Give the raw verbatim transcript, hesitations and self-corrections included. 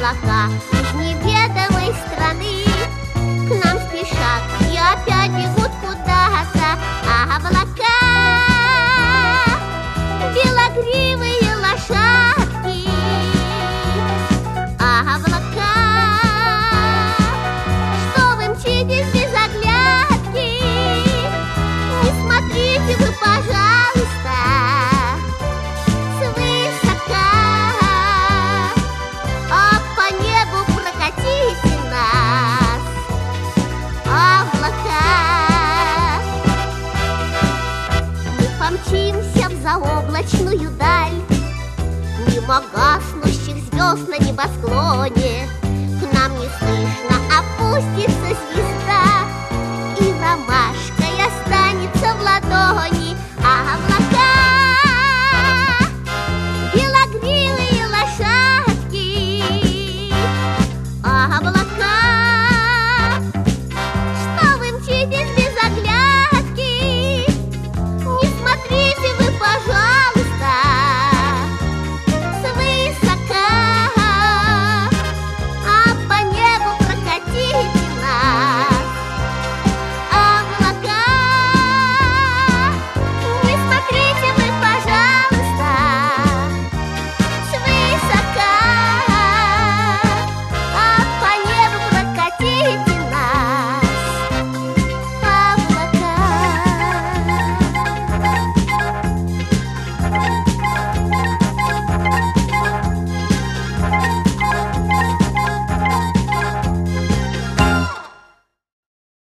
облака из неведомой страны к нам спешат и опять бегут куда-то. А облака, белогривые лошадки, а облака, что вы мчитесь без оглядки, не смотрите вы, пожалуйста, свысока, а по небу прокатите нас, облака. Мы помчимся в заоблачную даль, мимо гаснущих звезд на небосклоне. К нам неслышно опустится звезда, и ромашкой останется в ладони.